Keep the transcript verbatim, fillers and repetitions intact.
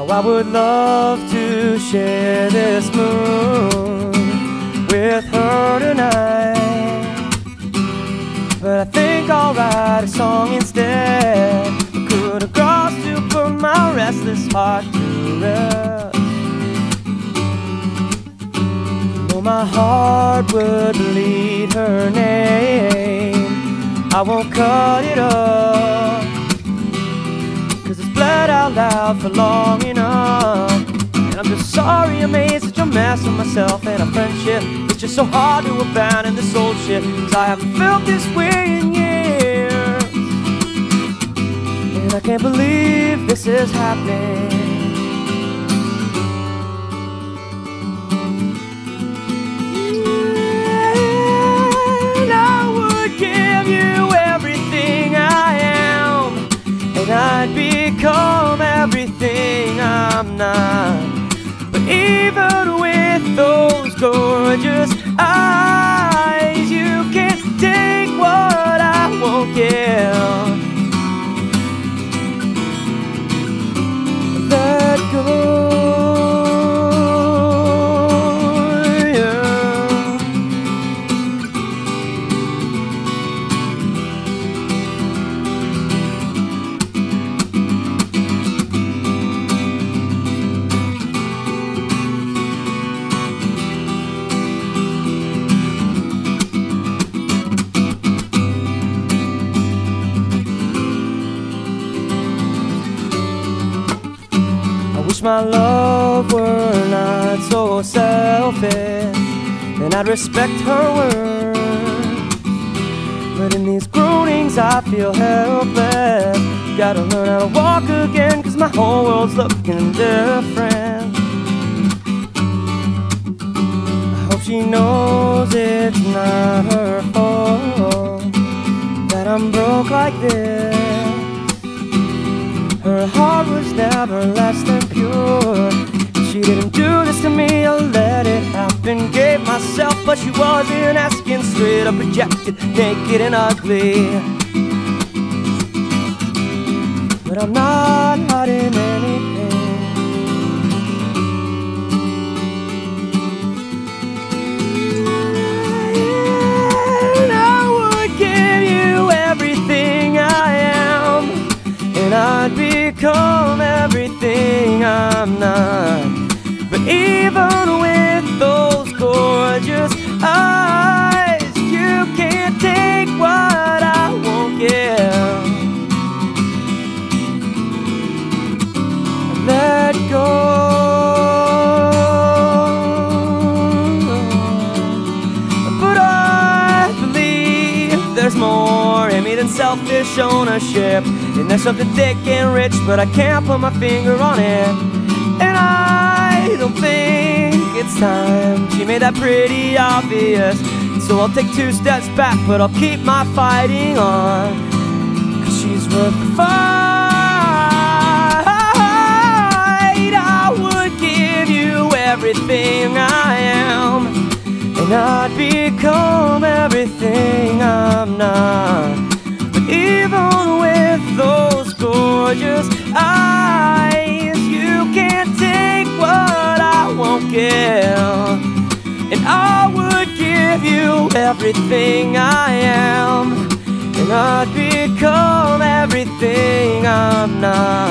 Oh, I would love to share this moon with her tonight, but I think I'll write a song instead. I could have crossed to put my restless heart to rest. Though my heart would bleed her name, I won't cut it up, 'cause it's bled out loud for long enough. And I'm just sorry I made such a mess of myself and our friendship. It's just so hard to abandon this old shit, 'cause I haven't felt this way in years. And I can't believe this is happening. And I would give you everything I am, and I'd become everything I'm not. But even with those gorgeous eyes, you can't take what I won't give. Let go. My love were not so selfish, then I'd respect her words. But in these groanings I feel helpless. Gotta learn how to walk again, 'cause my whole world's looking different. I hope she knows it's not her fault that I'm broke like this. Her heart was never less than pure. She didn't do this to me, I let it happen. Gave myself, but she wasn't asking. Straight up rejected, naked and ugly. But I'm not hiding anything. And I would give you everything I am, and I'd become everything I'm not. But even with those gorgeous eyes, you can't take what I won't give. Let go. But I believe there's more in me than selfish ownership. And there's something thick and rich, but I can't put my finger on it. And I don't think it's time. She made that pretty obvious. So I'll take two steps back, but I'll keep my fighting on, 'cause she's worth the fight. I would give you everything I am, and I'd become everything I'm not. But even with those gorgeous eyes, you can't take what I won't give. And I would give you everything I am, and I'd become everything I'm not.